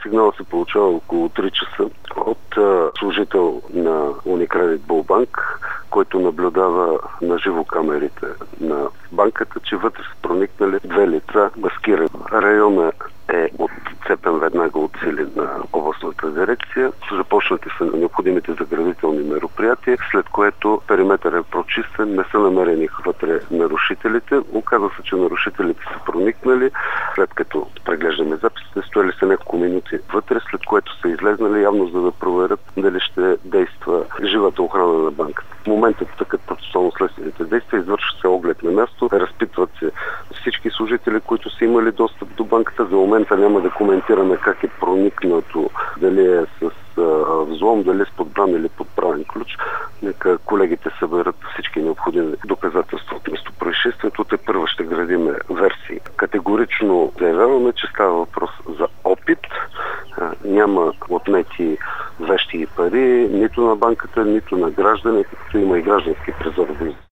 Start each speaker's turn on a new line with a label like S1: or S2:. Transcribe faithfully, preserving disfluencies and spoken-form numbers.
S1: Сигнал се получава около три часа от а, служител на Unicredit Bullbank, който наблюдава на живо камерите на банката, че вътре са проникнали две лица маскирани. Района е отцепен веднага от сили на областната дирекция. Започнати са необходимите заградителни мероприятия, след което периметър е прочистен, не са намерени вътре нарушителите. Оказва се, че нарушителите са проникнали, след като преглеждаме записите, стояли са няколко минути вътре, след което са излезнали явно за да проверят дали ще действа живата охрана на банката. В момента такът процесуално следствените действия, извършва се оглед на място, разпитват се всички служители, които са имали достъп до банката. За момента няма да коментираме как е проникнато, дали е с а, взлом, дали с подбран или подправен ключ. Нека колегите съберат всички необходими доказателства от местопроизшествието. Те първо ще градиме версии. Категорично заявяваме, че става въпрос за опит. А, няма отнети вещи и пари, нито на банката, нито на гражданите, като има и граждански трезор.